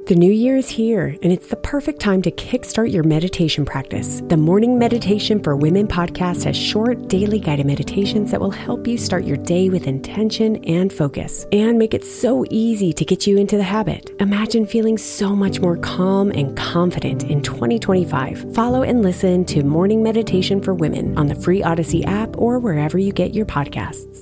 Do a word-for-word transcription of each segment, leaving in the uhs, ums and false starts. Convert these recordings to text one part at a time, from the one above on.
The new year is here, and it's the perfect time to kickstart your meditation practice. The Morning Meditation for Women podcast has short, daily guided meditations that will help you start your day with intention and focus, and make it so easy to get you into the habit. Imagine feeling so much more calm and confident in twenty twenty-five. Follow and listen to Morning Meditation for Women on the free Odyssey app or wherever you get your podcasts.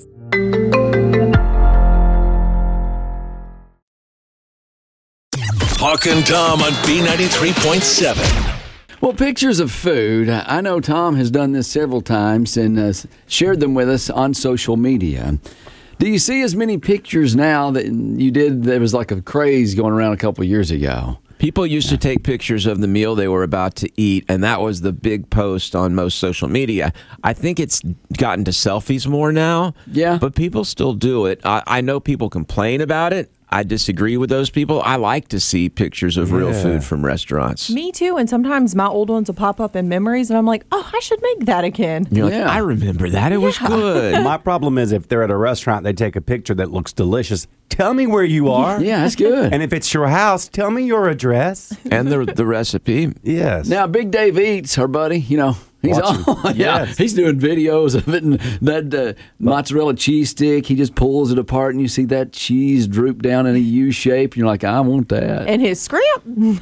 Hawk and Tom on B ninety-three point seven. Well, pictures of food. I know Tom has done this several times and uh, shared them with us on social media. Do you see as many pictures now that you did? There was like a craze going around a couple of years ago. People used to take pictures of the meal they were about to eat, and that was the big post on most social media. I think it's gotten to selfies more now. Yeah. But people still do it. I, I know people complain about it. I disagree with those people. I like to see pictures of real Yeah. food from restaurants. Me too, and sometimes my old ones will pop up in memories, and I'm like, oh, I should make that again. You're like, Yeah. I remember that. It was good. My problem is if they're at a restaurant, they take a picture that looks delicious. Tell me where you are. Yeah, that's good. And if it's your house, tell me your address. And the the recipe. Yes. Now, Big Dave Eats, our buddy, you know, he's Watching. on. Yeah, Yes. he's doing videos of it, and that uh, mozzarella cheese stick, he just pulls it apart, and you see that cheese droop down in a U shape, and you're like, I want that. And his scrimp.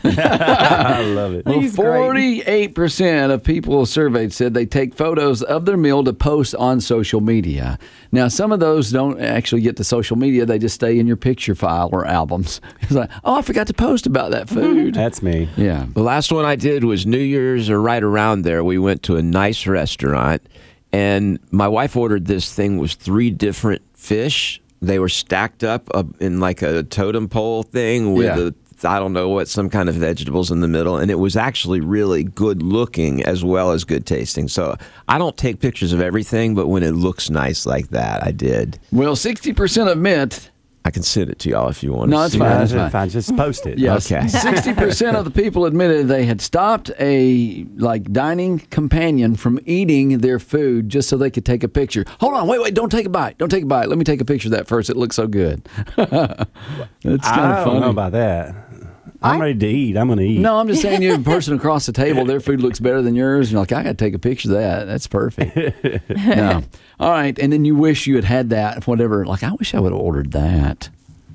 I love it. Well, He's great. forty-eight percent of people surveyed said they take photos of their meal to post on social media. Now, some of those don't actually get to social media. They just stay in your picture file or albums. It's like, oh, I forgot to post about that food. That's me. Yeah. The last one I did was New Year's or right around there. We went to a nice restaurant, and my wife ordered this thing was three different fish. They were stacked up uh, in like a totem pole thing with Yeah. a I don't know what, some kind of vegetables in the middle, and it was actually really good looking as well as good tasting. So I don't take pictures of everything, but when it looks nice like that, I did. Well, sixty percent admit. I can send it to y'all if you want. No, to it's see fine. it. That's Yeah, fine. fine. Just post it. Yes. Okay. sixty percent of the people admitted they had stopped a like dining companion from eating their food just so they could take a picture. Hold on, wait, wait, don't take a bite. Don't take a bite. Let me take a picture of that first. It looks so good. That's kind I of don't funny. know about that. I'm ready to eat. I'm going to eat. No, I'm just saying you have a person across the table, their food looks better than yours. You're like, I got to take a picture of that. That's perfect. No. All right. And then you wish you had had that, whatever. Like, I wish I would have ordered that.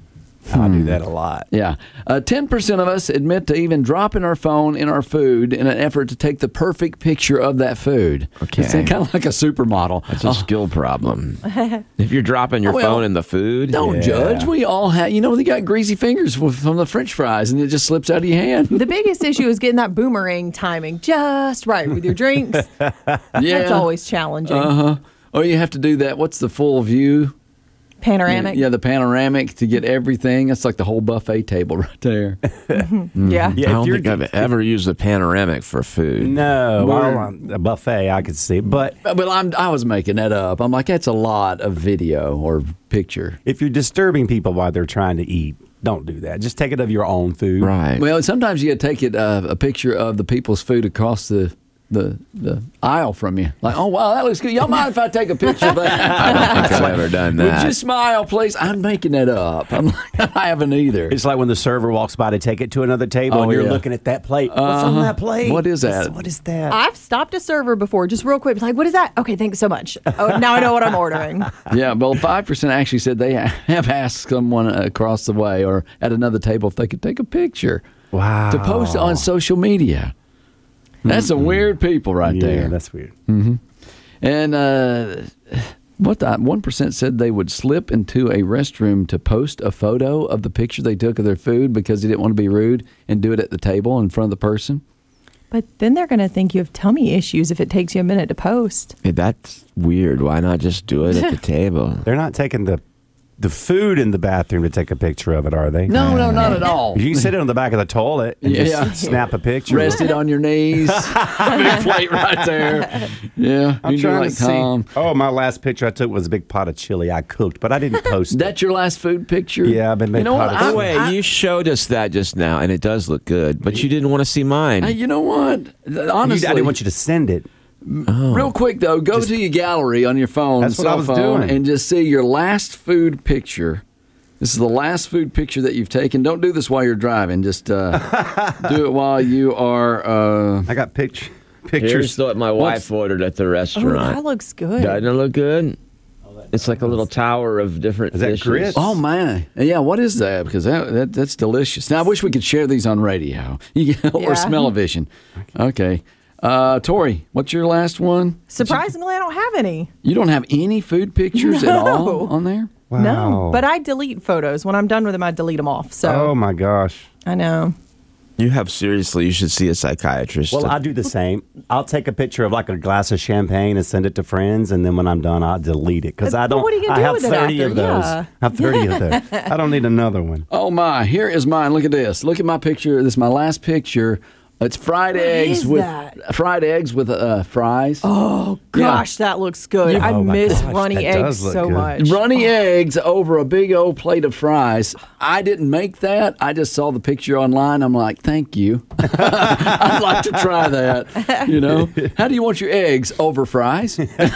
I do that a lot. Yeah. Uh, ten percent of us admit to even dropping our phone in our food in an effort to take the perfect picture of that food. Okay. It's kind of like a supermodel. It's a Oh, skill problem. If you're dropping your Well, phone in the food, don't Yeah. judge. We all have, you know, they got greasy fingers from the French fries and it just slips out of your hand. The biggest issue is getting that boomerang timing just right with your drinks. Yeah. That's always challenging. Uh huh. Or you have to do that. What's the full view? Panoramic. Yeah, the panoramic to get everything. That's like the whole buffet table right there. Yeah. Yeah, I if don't you're- think I've ever used a panoramic for food. No, We're- well, um, a buffet I could see, but But I'm, I was making that up. I'm like, that's a lot of video or picture. if you're disturbing people while they're trying to eat, don't do that. Just take it of your own food. Right. Well, sometimes you got to take it uh, a picture of the people's food across the, the the aisle from you. Like, oh wow, that looks good. Y'all mind if I take a picture of that? I don't think I've ever done Would that. you smile, please? I'm making that up. I'm like, I haven't either. It's like when the server walks by to take it to another table Oh, and you're yeah. looking at that plate. What's on Uh-huh. that plate? What is that? What is that? I've stopped a server before, just real quick. Like, what is that? Okay, thanks so much. Oh, now I know what I'm ordering. Yeah, well, five percent actually said they have asked someone across the way or at another table if they could take a picture Wow. to post on social media. That's some weird people right yeah, there. that's weird. And uh, what the one percent said they would slip into a restroom to post a photo of the picture they took of their food because they didn't want to be rude and do it at the table in front of the person. But then they're going to think you have tummy issues if it takes you a minute to post. Hey, that's weird. Why not just do it at the table? They're not taking the the food in the bathroom to take a picture of it, are they? No, no, not at all. You can sit it on the back of the toilet and Yeah. just snap a picture. Rest it on your knees. Big plate right there. Yeah. I'm you do trying like to see. Tom. Oh, my last picture I took was a big pot of chili I cooked, but I didn't post it. That's your last food picture? Yeah, I've been You making know what? pot of I- Oh, wait, you showed us that just now, and it does look good, but you didn't want to see mine. Hey, you know what? You- Honestly, I didn't want you to send it. real quick though, go to your gallery on your phone, That's what cell I was phone, doing. and just see your last food picture This is the last food picture that you've taken. Don't do this while you're driving. Just uh, do it while you are. Uh, I got picture, Here's pictures. what my wife ordered at the Oh, restaurant. that looks good. Doesn't it look good? It's like a little tower of different Is that fishes. grits? oh man, yeah. What is that? Because that, that that's delicious. Now I wish we could share these on radio You can- or Yeah. Smell-O-Vision. Okay, uh, Tori, what's your last one? Surprisingly, I don't have any. You don't have any food pictures at all No. on there. Wow. No, but I delete photos. When I'm done with them, I delete them off. So Oh my gosh. I know. You have seriously, you should see a psychiatrist. Well, I do the same. I'll take a picture of like a glass of champagne and send it to friends, and then when I'm done, I'll delete it because I But don't. what are you gonna I do have with it thirty after? of those. Yeah. I have thirty of those. I don't need another one. Oh my! Here is mine. Look at this. Look at my picture. This is my last picture. It's fried eggs is with that? fried eggs with uh, fries. Oh gosh, that looks good. I Oh, my miss gosh, runny that eggs does look so good. much. Runny eggs over a big old plate of fries. I didn't make that. I just saw the picture online. I'm like, thank you. I'd like to try that. You know, how do you want your eggs over fries?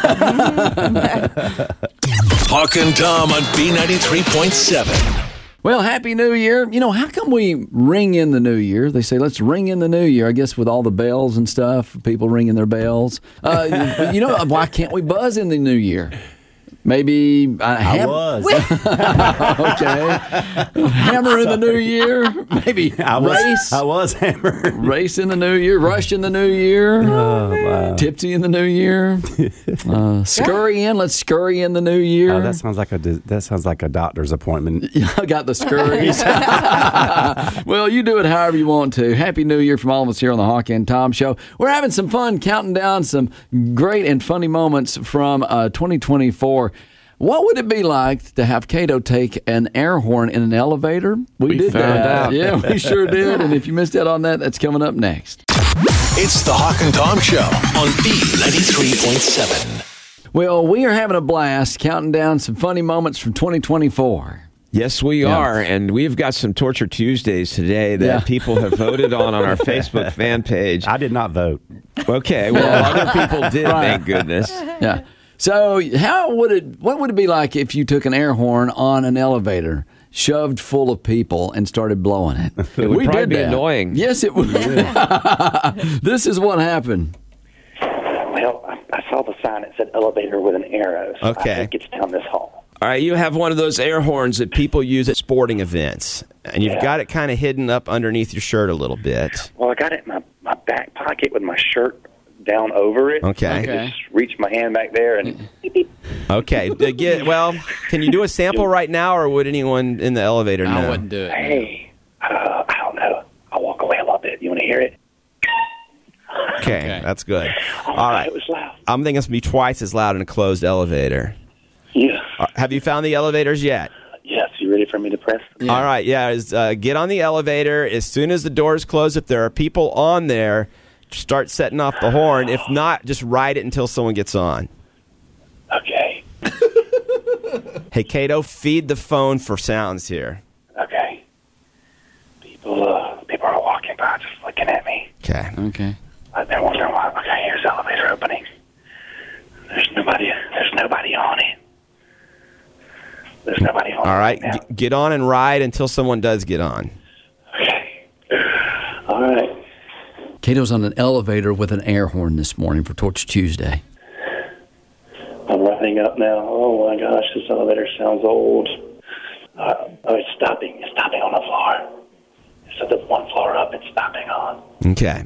Hawk and Tom on B ninety-three point seven. Well, Happy New Year. You know, how come we ring in the New Year? They say, let's ring in the New Year, I guess, with all the bells and stuff, people ringing their bells. Uh, you know, why can't we buzz in the New Year? Maybe uh, I ham- was. okay. Hammer in the New Year. Maybe I was. race. I was hammered. Race in the New Year. Rush in the New Year. Oh, wow. Tipsy in the New Year. Uh, scurry in. Let's scurry in the New Year. Oh, that sounds like a that sounds like a doctor's appointment. I got the scurries. Well, you do it however you want to. Happy New Year from all of us here on the Hawk and Tom Show. We're having some fun counting down some great and funny moments from uh, twenty twenty-four. What would it be like to have Cato take an air horn in an elevator? We, We did found that. out. Yeah, we sure did. And if you missed out on that, that's coming up next. It's the Hawk and Tom Show on B ninety-three point seven. Well, we are having a blast counting down some funny moments from twenty twenty-four. Yes, we Yeah. are, and we've got some Torture Tuesdays today that Yeah. people have voted on on our Facebook fan page. I did not vote. Okay, well, other people did, thank goodness. Yeah. So, how would it? What would it be like if you took an air horn on an elevator, shoved full of people, and started blowing it? It would probably be annoying. Yes, it would. This is what happened. Well, I, I saw the sign that said elevator with an arrow. So Okay. I think it's down this hall. All right, you have one of those air horns that people use at sporting events, and you've Yeah. got it kind of hidden up underneath your shirt a little bit. Well, I got it in my, my back pocket with my shirt down over it. Okay. I Okay. just reached my hand back there and beep, beep. Okay, to get, well, can you do a sample right now, or would anyone in the elevator know? do it. Hey, uh, I don't know. I'll walk away a little bit. You want to hear it? Okay, that's good. Oh, All right, It was loud. I'm thinking it's going to be twice as loud in a closed elevator. Yeah. Uh, Have you found the elevators yet? Yes. You ready for me to press? All right, yeah. Is, uh, get on the elevator. As soon as the doors close, if there are people on there, start setting off the horn. If not, just ride it until someone gets on. Okay. Hey, Cato, feed the phone for sounds here. Okay. People, uh, people are walking by, just looking at me. Okay. Okay. Uh, they're wondering why. Okay, here's the elevator opening. There's nobody. There's nobody on it. There's nobody on it. All right, now. g- get on and ride until someone does get on. Okay. All right. Cato's on an elevator with an air horn this morning for Torch Tuesday. I'm running up now. Oh my gosh, this elevator sounds old. Uh, oh, it's stopping. It's stopping on the floor. So the one floor up, it's stopping on. Okay.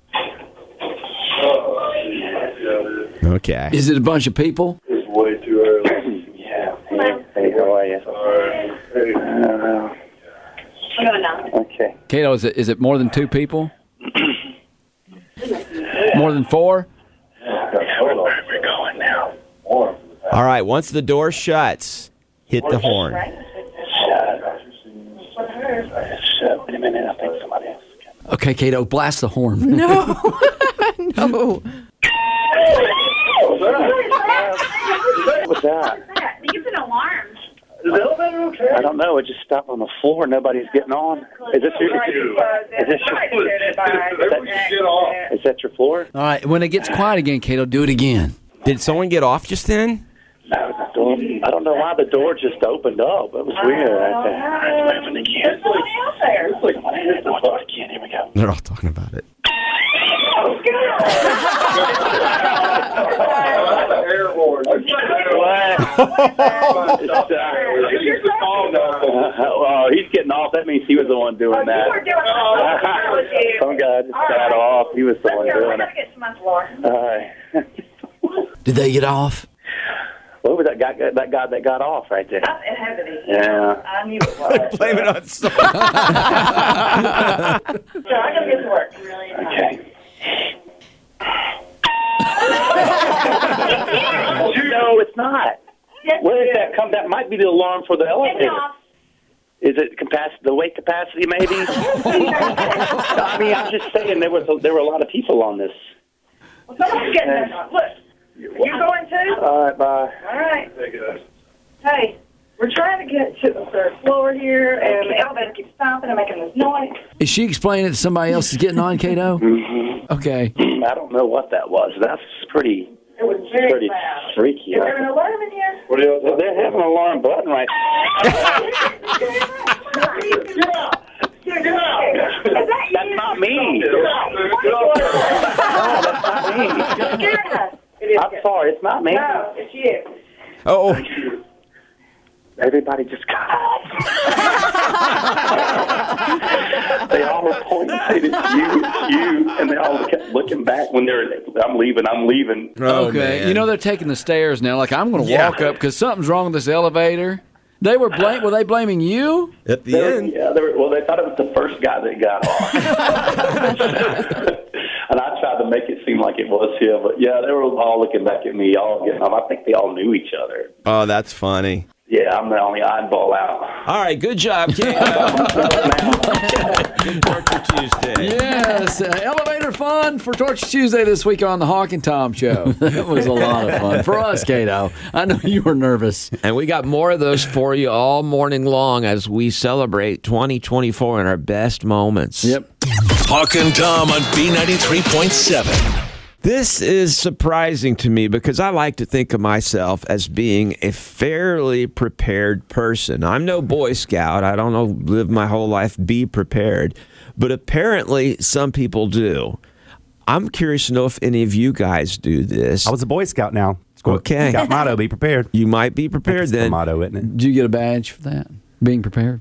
Okay. Is it a bunch of people? It's way too early. Yeah. Hey, hey, how are you? Uh, okay. Cato, is it is it more than two people? More than four? Yeah, we're, we're going now. All right, once the door shuts, hit the horn. Shut. Shut. Wait a minute. I think somebody else is coming. Okay, Cato, blast the horn. No. No. What was that? It's an alarm. Is the elevator okay? I don't know. It just stopped on the floor. Nobody's getting on. Is this your? Is this your? Everyone should get off. Is that your floor? All right, when it gets quiet again, Cato, do it again. Did someone get off just then? No, the door. I don't know why the door just opened up. It was weird right there. It's moving again. It's like, out there. It's like, man, it's going again. Here we go. They're all talking about it. Airborne. What? Oh, he's getting off. That means he was the one doing that. Some guy just got off. He was the one doing it. All right. Did they get off? What was that guy? That guy that got off right there. It had to be. Yeah. I knew it was. Blame it on someone. So I gotta get to work. Okay. No, it's not. Where is that come? That might be the alarm for the elevator. Is it capacity? The weight capacity, maybe? I mean, I'm just saying there was a, there were a lot of people on this. Well, someone's getting this one. Look, you going too? All right, bye. All right. Hey, we're trying to get to the third floor here, and the elevator keeps stopping and making this noise. Is she explaining that somebody else is getting on, Kato? Mm-hmm. Okay. I don't know what that was. That's pretty. It was very pretty loud. freaky. Is there an alarm in here? What do you? Well, they have an alarm button right. Get out! Get out! Is that you? That's not me. Get out! No, that's not me. You're scaring us. It is. I'm sorry, it's not me. No, it's you. Oh. Everybody just got off. They all were pointing saying it's you, it's you, and they all kept looking back when they're, I'm leaving, I'm leaving. Oh, Okay. man. You know they're taking the stairs now. Like, I'm going to Yeah. walk up because something's wrong with this elevator. They were blame. Were they blaming you? At the They were- end. yeah, they were, well, they thought it was the first guy that got off. And I tried to make it seem like it was him, but yeah, they were all looking back at me, all getting off. I think they all knew each other. Oh, that's funny. Yeah, I'm the only oddball out. All right, good job, King. Good Torture Tuesday. Yes. Uh, elevator fun for Torture Tuesday this week on the Hawk and Tom Show. That was a lot of fun for us, Kato. I know you were nervous. And we got more of those for you all morning long as we celebrate twenty twenty-four in our best moments. Yep. Hawk and Tom on B ninety-three point seven. This is surprising to me because I like to think of myself as being a fairly prepared person. I'm no Boy Scout. I don't know, live my whole life, be prepared. But apparently some people do. I'm curious to know if any of you guys do this. I was a Boy Scout now. Okay. Scout motto, be prepared. You might be prepared That's the then. motto, isn't it? Did you get a badge for that? Being prepared?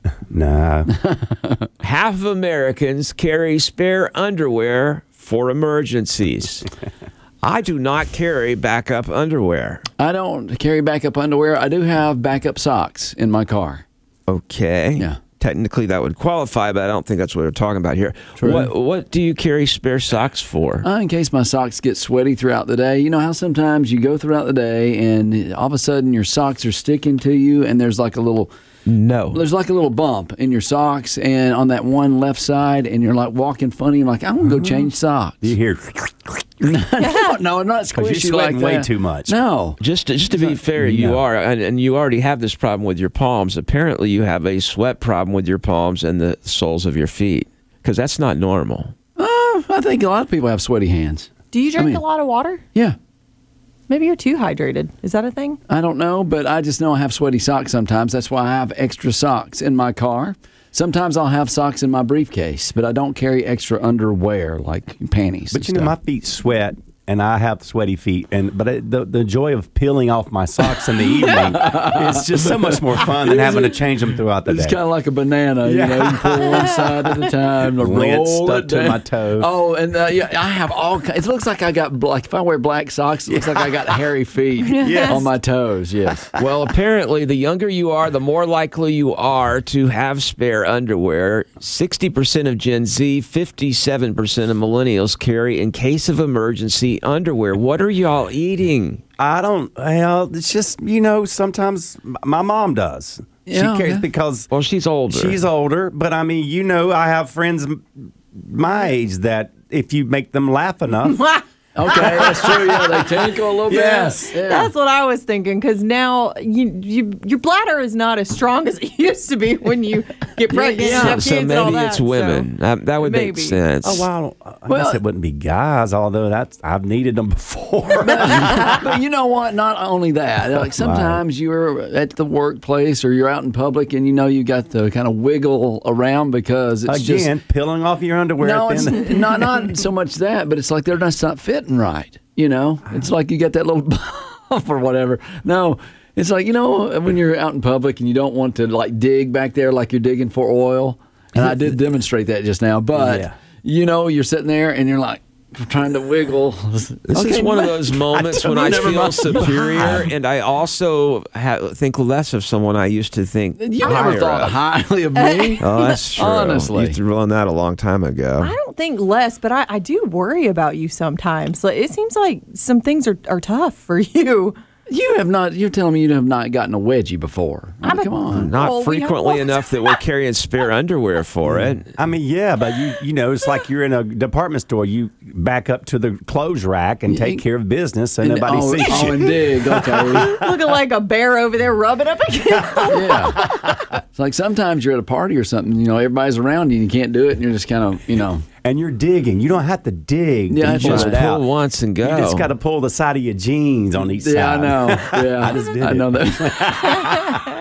No. Half of Americans carry spare underwear for emergencies. I do not carry backup underwear. I don't carry backup underwear. I do have backup socks in my car. Okay. Yeah. Technically, that would qualify, but I don't think that's what we're talking about here. True. What What do you carry spare socks for? Uh, in case my socks get sweaty throughout the day. You know how sometimes you go throughout the day and all of a sudden your socks are sticking to you and there's like a little... No. There's like a little bump in your socks and on that one left side, and you're like walking funny. I'm like, I'm going to go change socks. You hear, no, no, I'm not because squishy you're like sweating that. way too much. No. Just to, just to be fair, you No. are, and, and you already have this problem with your palms. Apparently, you have a sweat problem with your palms and the soles of your feet, because that's not normal. Uh, I think a lot of people have sweaty hands. Do you drink I mean- a lot of water? Yeah. Maybe you're too hydrated. Is that a thing? I don't know, but I just know I have sweaty socks sometimes. That's why I have extra socks in my car. Sometimes I'll have socks in my briefcase, but I don't carry extra underwear like panties. But and you know, stuff. my feet sweat, and I have sweaty feet, and but it, the the joy of peeling off my socks in the evening is just so much more fun than having to change them throughout the It's day. kind of like a banana, you know. You pull one side at a time, to Lint roll stuck it to down. my toe. Oh, and uh, yeah, I have all. ki- It looks like I got like if I wear black socks, it looks like I got hairy feet Yes. on my toes. Yes. Well, apparently, the younger you are, the more likely you are to have spare underwear. sixty percent of Gen Z, fifty-seven percent of millennials carry, in case of emergency, underwear. What are y'all eating? I don't. Well, it's just, you know, sometimes m- my mom does. Yeah, she carries okay. because Well, she's older. she's older. But I mean, you know, I have friends m- my age that if you make them laugh enough, Okay, that's true. Yeah, they tinkle a little Yes. bit. Yeah. That's what I was thinking, because now you, you, your bladder is not as strong as it used to be when you get pregnant and have kids So and all maybe that, it's so women. that, that would maybe. make sense. Oh, well, I, I Well- guess it wouldn't be guys, although that's I've needed them before. But you know what? Not only that. Like sometimes you're at the workplace or you're out in public and you know you got to kind of wiggle around because it's just Again, peeling off your underwear. no, at it's the end. not not so much that, but it's like they're just not fitting right. You know, it's like you got that little bump or whatever. No, it's like, you know, when you're out in public and you don't want to like dig back there like you're digging for oil. And I did demonstrate that just now, but Yeah. you know, you're sitting there and you're like trying to wiggle. This Okay, is one of ma- those moments when I Never feel mind. superior, and I also ha- think less of someone I used to think You higher never thought of. highly of me. Oh, that's true. Honestly. You threw on that a long time ago. I don't think less, but I, I do worry about you sometimes. Like, it seems like some things are, are tough for you. You have not. You're telling me you have not gotten a wedgie before. I mean, I'm a- come on. Not Oh, we have frequently one. enough that we're carrying spare underwear for it. I mean, yeah, but you you know, it's like you're in a department store. You back up to the clothes rack and take care of business so nobody oh, sees oh, you. and dig. Okay. Looking like a bear over there rubbing up against the Yeah. It's like sometimes you're at a party or something. You know, everybody's around you and you can't do it, and you're just kind of, you know. And you're digging. You don't have to dig. Yeah, to that's pull Just it right. out. pull once and go. You just got to pull the side of your jeans on each Yeah, I side. know. Yeah, I just did I it. know that.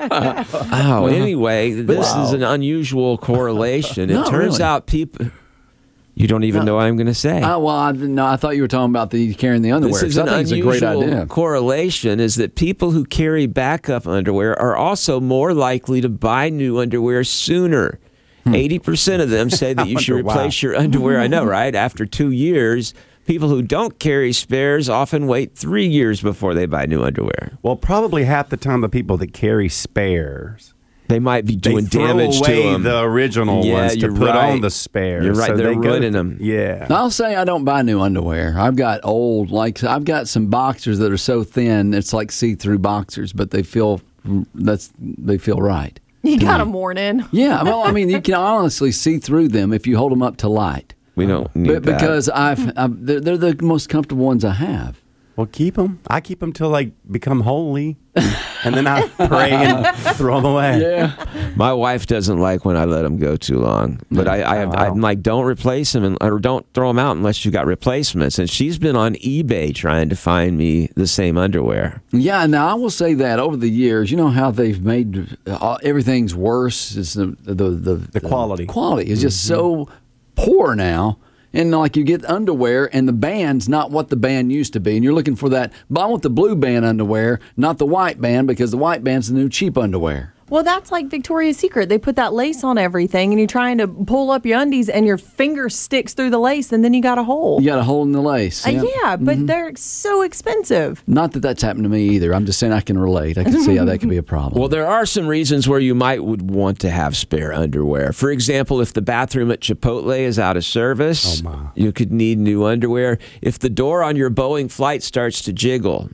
Oh, anyway, this is an unusual correlation. It No, turns really. out people. You don't even know what I'm going to say. Oh, well, I, no, I thought you were talking about the carrying the underwear. This is 'cause an I think it's a great unusual idea. correlation is that people who carry backup underwear are also more likely to buy new underwear sooner. Hmm. eighty percent of them say that you should wonder why. replace your underwear. I know, right? After two years, people who don't carry spares often wait three years before they buy new underwear. Well, probably half the time the people that carry spares, They might be they doing throw damage away to them. the original Yeah, ones to you're put right. on the spares. You're right, So they're they go ruining to- them. Yeah. I'll say I don't buy new underwear. I've got old, like I've got some boxers that are so thin it's like see-through boxers, but they feel that's they feel right. You got a morning. Yeah, well, I mean, you can honestly see through them if you hold them up to light. We don't need But that. because I've, I've they're, they're the most comfortable ones I have. Well, keep them. I keep them till they become holy, and then I pray and throw them away. Yeah. My wife doesn't like when I let them go too long, but I, I have, I'm like, don't replace them and, or don't throw them out unless you got replacements. And she's been on eBay trying to find me the same underwear. Yeah, now I will say that over the years, you know how they've made uh, everything's worse. It's the the the, The quality. quality is just so poor now. And like you get underwear, and the band's not what the band used to be, and you're looking for that. But I want the blue band underwear, not the white band, because the white band's the new cheap underwear. Well, that's like Victoria's Secret. They put that lace on everything, and you're trying to pull up your undies, and your finger sticks through the lace, and then you got a hole. You got a hole in the lace. Uh, yeah, but they're so expensive. Not that that's happened to me either. I'm just saying I can relate. I can see how that could be a problem. Well, there are some reasons where you might would want to have spare underwear. For example, if the bathroom at Chipotle is out of service, Oh, my. you could need new underwear. If the door on your Boeing flight starts to jiggle,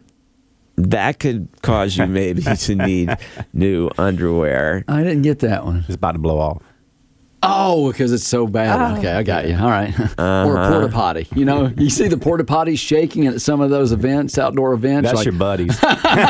that could cause you maybe to need new underwear. I didn't get that one. It's about to blow off. Oh, because it's so bad. Okay, I got you. All right. Or a porta potty. You know, you see the porta potties shaking at some of those events, outdoor events. That's like, your buddies.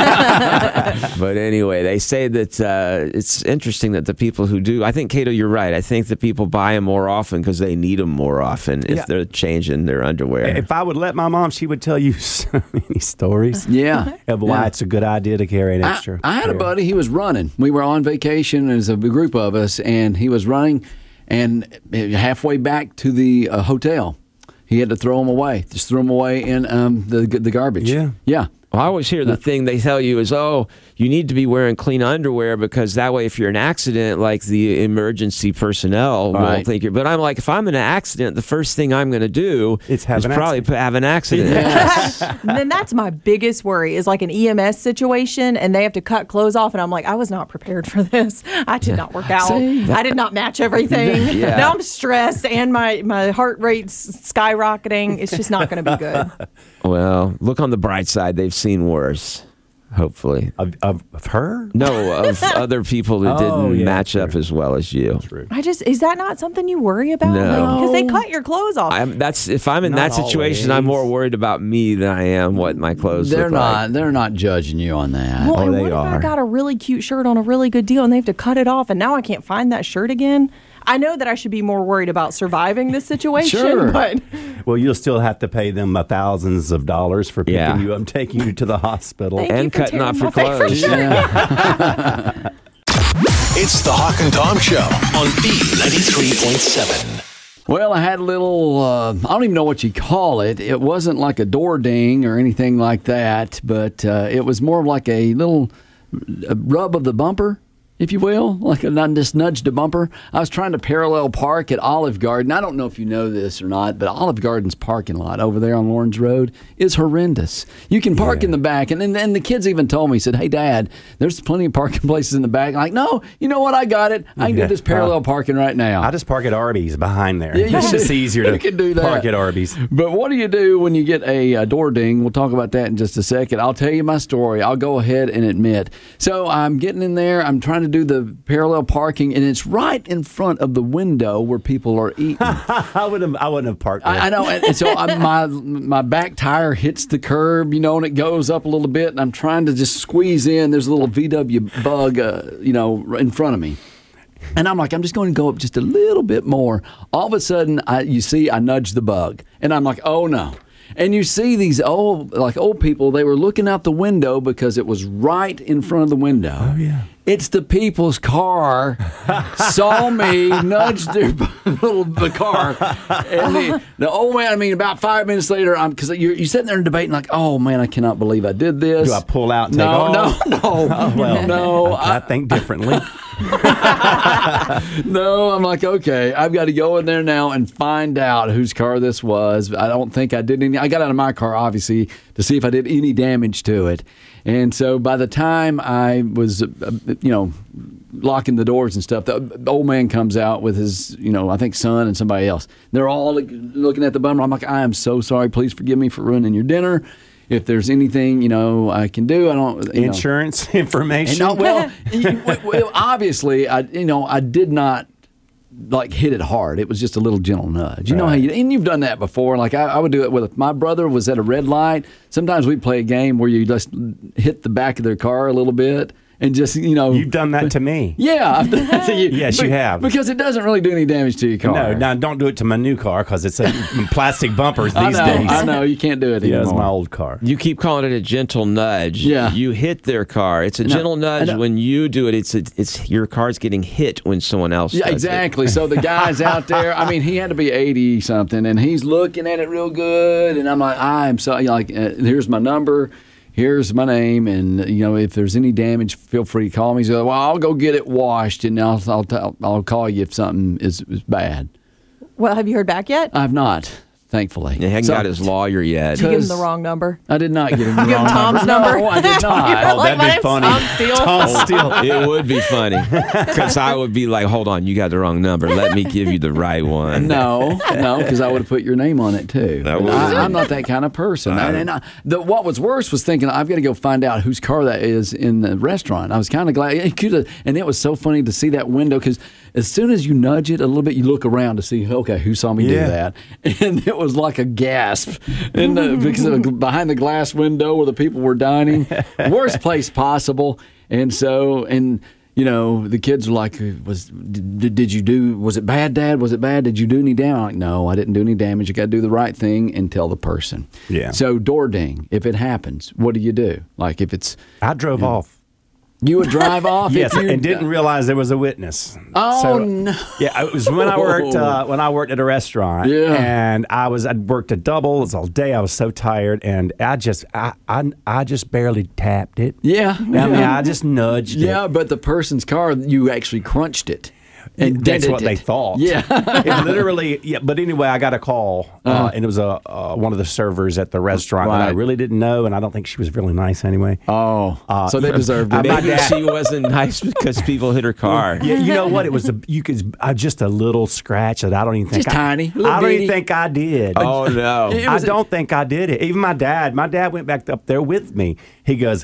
But anyway, they say that uh, it's interesting that the people who do, I think, Cato, you're right. I think that people buy them more often because they need them more often if Yeah. they're changing their underwear. If I would let my mom, she would tell you so many stories Yeah. of why Yeah. it's a good idea to carry an I, extra. I had a pair. buddy. He was running. We were on vacation as a group of us, and he was running. And halfway back to the uh, hotel, he had to throw them away. Just threw them away in um, the the garbage. Yeah. Yeah. Well, I always hear the thing they tell you is, oh, you need to be wearing clean underwear because that way if you're in an accident, like the emergency personnel Right. won't think you're. But I'm like, if I'm in an accident, the first thing I'm going to do It's have is an probably accident. put, have an accident. Yes. And then that's my biggest worry is like an E M S situation, and they have to cut clothes off, and I'm like, I was not prepared for this. I did not work out. See? I did not match everything. Yeah. Now I'm stressed, and my my heart rate's skyrocketing. It's just not going to be good. Well, look on the bright side. They've seen worse. hopefully. Of, of, of her? No, of other people who Oh, didn't yeah, match true. up as well as you. True. I just is that not something you worry about? No. Because they cut your clothes off. I'm, that's if I'm in Not that situation, I'm always. more worried about me than I am what my clothes They're look not. like. They're not judging you on that. well, Oh, and they what if I are. got a really cute shirt on a really good deal and they have to cut it off and now I can't find that shirt again? I know that I should be more worried about surviving this situation, Sure. but Well, you'll still have to pay them uh, thousands of dollars for picking Yeah. you up and taking you to the hospital. Thank you And for cutting tearing off my your favorite clothes. shirt. It's the Hawk and Tom Show on B ninety-three point seven. Well, I had a little, uh, I don't even know what you call it. It wasn't like a door ding or anything like that, but uh, it was more like a little uh, rub of the bumper, if you will. Like a, I just nudged the bumper. I was trying to parallel park at Olive Garden. I don't know if you know this or not, but Olive Garden's parking lot over there on Lawrence Road is horrendous. You can park Yeah. in the back, and then and the kids even told me, said, "Hey, Dad, there's plenty of parking places in the back." I'm like, no, you know what? I got it. I can Yeah. do this parallel parking right now. I just park at Arby's behind there. Yeah, you it's can just do- easier you to can do that. park at Arby's. But what do you do when you get a, a door ding? We'll talk about that in just a second. I'll tell you my story. I'll go ahead and admit. So I'm getting in there. I'm trying to do the parallel parking, and it's right in front of the window where people are eating. I would have. I wouldn't have parked there. I, I know, and, and so I, my my back tire hits the curb, you know, and it goes up a little bit, and I'm trying to just squeeze in. There's a little V W bug, uh, you know, in front of me. And I'm like, I'm just going to go up just a little bit more. All of a sudden, I, you see, I nudge the bug. And I'm like, oh, no. And you see these old, like old people, they were looking out the window because it was right in front of the window. Oh, yeah. It's the people's car, saw me, nudged their little the car. And the, the old man, I mean, about five minutes later, I'm because you're, you're sitting there and debating, like, oh, man, I cannot believe I did this. Do I pull out and no, take off? No, no, Oh, well, no. I, I think differently. No, I'm like, okay, I've got to go in there now and find out whose car this was. I don't think I did any. I got out of my car, obviously, to see if I did any damage to it. And so by the time I was, uh, you know, locking the doors and stuff, the old man comes out with his, you know, I think son and somebody else. They're all looking at the bumper. I'm like, I am so sorry. Please forgive me for ruining your dinner. If there's anything, you know, I can do, I don't. You know. Insurance information. And no, well, you- well, obviously, I you know I did not like hit it hard. It was just a little gentle nudge. You know how you and you've done that before. Like I, I would do it with my brother was at a red light. Sometimes we play a game where you just hit the back of their car a little bit. And just, you know. You've done that to me. Yeah. I've done that to you. Yes, you have. Because it doesn't really do any damage to your car. No, now don't do it to my new car because it's a plastic bumpers I these know, days. I know. You can't do it Yeah, anymore. it's my old car. You keep calling it a gentle nudge. Yeah. You hit their car. It's a No, gentle nudge I know. when you do it. It's a, it's your car's getting hit when someone else Yeah, does exactly. it. So the guy's out there. I mean, he had to be eighty something, and he's looking at it real good. And I'm like, I'm so like, uh, here's my number, here's my name, and you know, if there's any damage, feel free to call me. He's like, well, I'll go get it washed, and I'll I'll, I'll, I'll call you if something is, is bad. Well, have you heard back yet? I've not, thankfully. He hadn't So- got his lawyer yet. Did you give him the because- wrong number? I did not give him the Give him wrong Tom's number. number. No, I did not. You're Oh, like, that'd my be name's funny. Tom Steele. Tom Steele. It would be funny because I would be like, hold on, you got the wrong number. Let me give you the right one. No, no, because I would have put your name on it too. That And would- I, I'm not that kind of person. And, and I, the, what was worse was thinking I've got to go find out whose car that is in the restaurant. I was kind of glad it could have, and it was so funny to see that window because as soon as you nudge it a little bit, you look around to see, okay, who saw me do Yeah. that, and it was like a gasp, and uh, because of, behind the glass window where the people were dining, worst place possible, and so and. You know, the kids were like, "Was did, did you do? Was it bad, Dad? Was it bad? Did you do any damage?" I'm like, no, I didn't do any damage. You got to do the right thing and tell the person. Yeah. So door ding, if it happens, what do you do? Like if it's I drove off. you would drive off. Yes, if you, and didn't realize there was a witness. Oh, no. Yeah, it was when I worked uh, when I worked at a restaurant. Yeah. and I was I'd worked a double. It was all day. I was so tired, and I just I I, I just barely tapped it. Yeah, I mean, I just nudged yeah, it. but the person's car, you actually crunched it. And That's dented what they it. thought. Yeah. It literally. Yeah, but anyway, I got a call, uh, Uh-huh. and it was a uh, one of the servers at the restaurant that I Right. really didn't know, and I don't think she was really nice anyway. Oh, Uh, so they deserved I- it. my Maybe dad- she wasn't nice because people hit her car. Yeah, you know what? It was a you could uh, just a little scratch that I don't even think Just I, tiny, little I don't bitty. even think I did. Oh no! It I was- don't think I did it. Even my dad, my dad went back up there with me. He goes,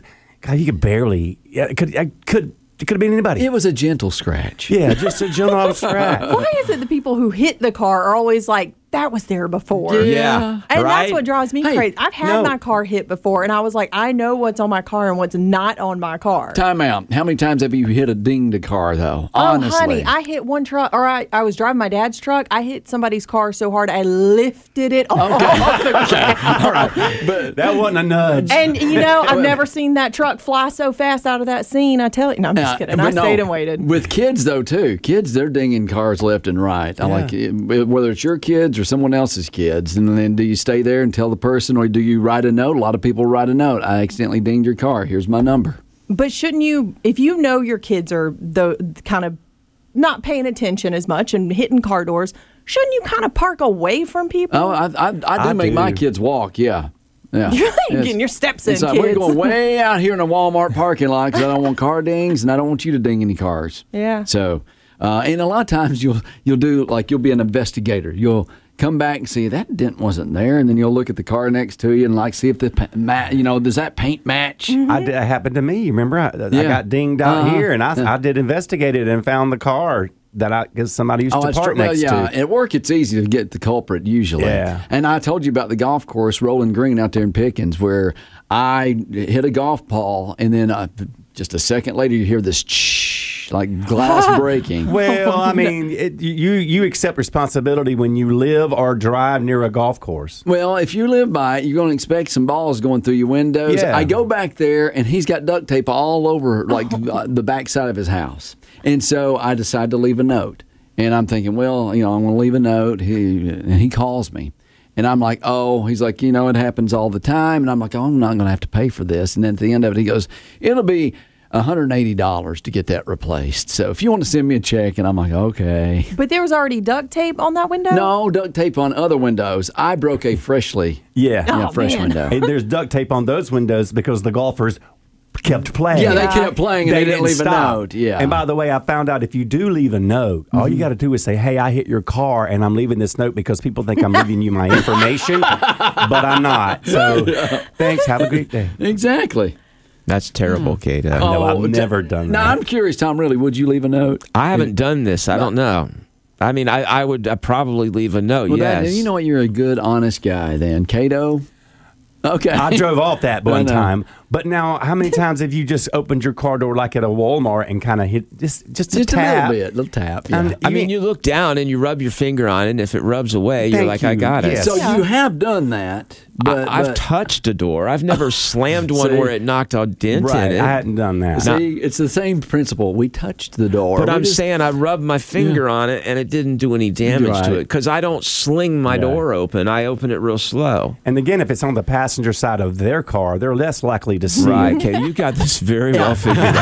God, you could barely. Yeah, it could. I could. It could have been anybody. It was a gentle scratch. Yeah, just a gentle scratch. Why is it the people who hit the car are always like, that was there before? Yeah. And Right? that's what drives me Hey, crazy. I've had no. my car hit before, and I was like, I know what's on my car and what's not on my car. Time out. How many times have you hit a dinged car, though? Oh, Honestly. honey, I hit one truck, or I, I was driving my dad's truck. I hit somebody's car so hard, I lifted it off the ground. All right. But That wasn't a nudge. And, you know, I've never seen that truck fly so fast out of that scene. I tell you. No, I'm just Uh, kidding. but I no, stayed and waited. With kids, though, too. Kids, they're dinging cars left and right. I Yeah. like it, whether it's your kids or someone else's kids. And then do you stay there and tell the person, or do you write a note? A lot of people write a note. I accidentally dinged your car. Here's my number. But shouldn't you, if you know your kids are the kind of not paying attention as much and hitting car doors, shouldn't you kind of park away from people? Oh, I, I, I do I make my do. kids walk, yeah. Yeah. You're like Yes. getting your steps in, It's like kids. we're going way out here in a Walmart parking lot because I don't want car dings and I don't want you to ding any cars. Yeah. So, uh, and a lot of times you'll you'll do like you'll be an investigator. You'll come back and see that dent wasn't there, and then you'll look at the car next to you and like see if the pa- ma- you know does that paint match? I did, it happened to me. Remember, I, I Yeah. got dinged out Uh-huh. here, and I, I did investigate it and found the car that I because somebody used to that's park true. Well, next yeah, to. at work it's easy to get the culprit usually. Yeah. And I told you about the golf course, Rolling Green out there in Pickens, where I hit a golf ball, and then uh, just a second later you hear this shh, like glass breaking. Well, I mean, it, you you accept responsibility when you live or drive near a golf course. Well, if you live by it, you're going to expect some balls going through your windows. Yeah. I go back there, and he's got duct tape all over, like uh, the backside of his house. And so I decide to leave a note. And I'm thinking, well, you know, I'm going to leave a note. He, and he calls me. And I'm like, oh, he's like, you know, it happens all the time. And I'm like, oh, I'm not going to have to pay for this. And then at the end of it, he goes, it'll be one hundred eighty dollars to get that replaced. So if you want to send me a check, and I'm like, okay. But there was already duct tape on that window? No, duct tape on other windows. I broke a freshly, Yeah, you know, Oh, fresh man. window. And there's duct tape on those windows because the golfers kept playing. Yeah, they kept playing and they, didn't leave a stop. note. Yeah. And by the way, I found out if you do leave a note, all you got to do is say, "Hey, I hit your car, and I'm leaving this note because people think I'm leaving you my information, but I'm not." So, thanks. Have a great day. Exactly. That's terrible, Kate. Uh, No, I've Oh, never t- done Now, that. I'm curious, Tom, really, would you leave a note? I haven't done this. I don't know. I mean, I, I would uh, probably leave a note, Well, that- yes. you know what? You're a good, honest guy then. Cato? Okay. I drove off that I one know. time. But now, how many times have you just opened your car door like at a Walmart and kind of hit just just a Just tap? a little bit, little tap. Yeah. And I mean, you look down and you rub your finger on it, and if it rubs away, you're Thank like, I you. got it. Yes. so Yeah. you have done that, but I, I've but- touched a door. I've never slammed one See? where it knocked a dent right, in it. I hadn't done that. see, it's the same principle. We touched the door, But We I'm just- saying I rubbed my finger on it and it didn't do any damage Right. to it because I don't sling my Yeah. door open. I open it real slow. And again, if it's on the passenger side of their car, they're less likely to see Right, it. okay, you got this very well figured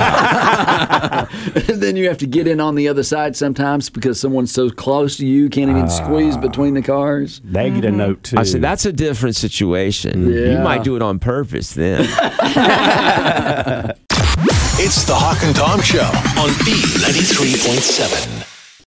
out. And then you have to get in on the other side sometimes because someone's so close to you, can't even squeeze between the cars. They get a note too. I said, that's a different situation. You Yeah. might do it on purpose then. It's the Hawk and Tom Show on B ninety-three point seven.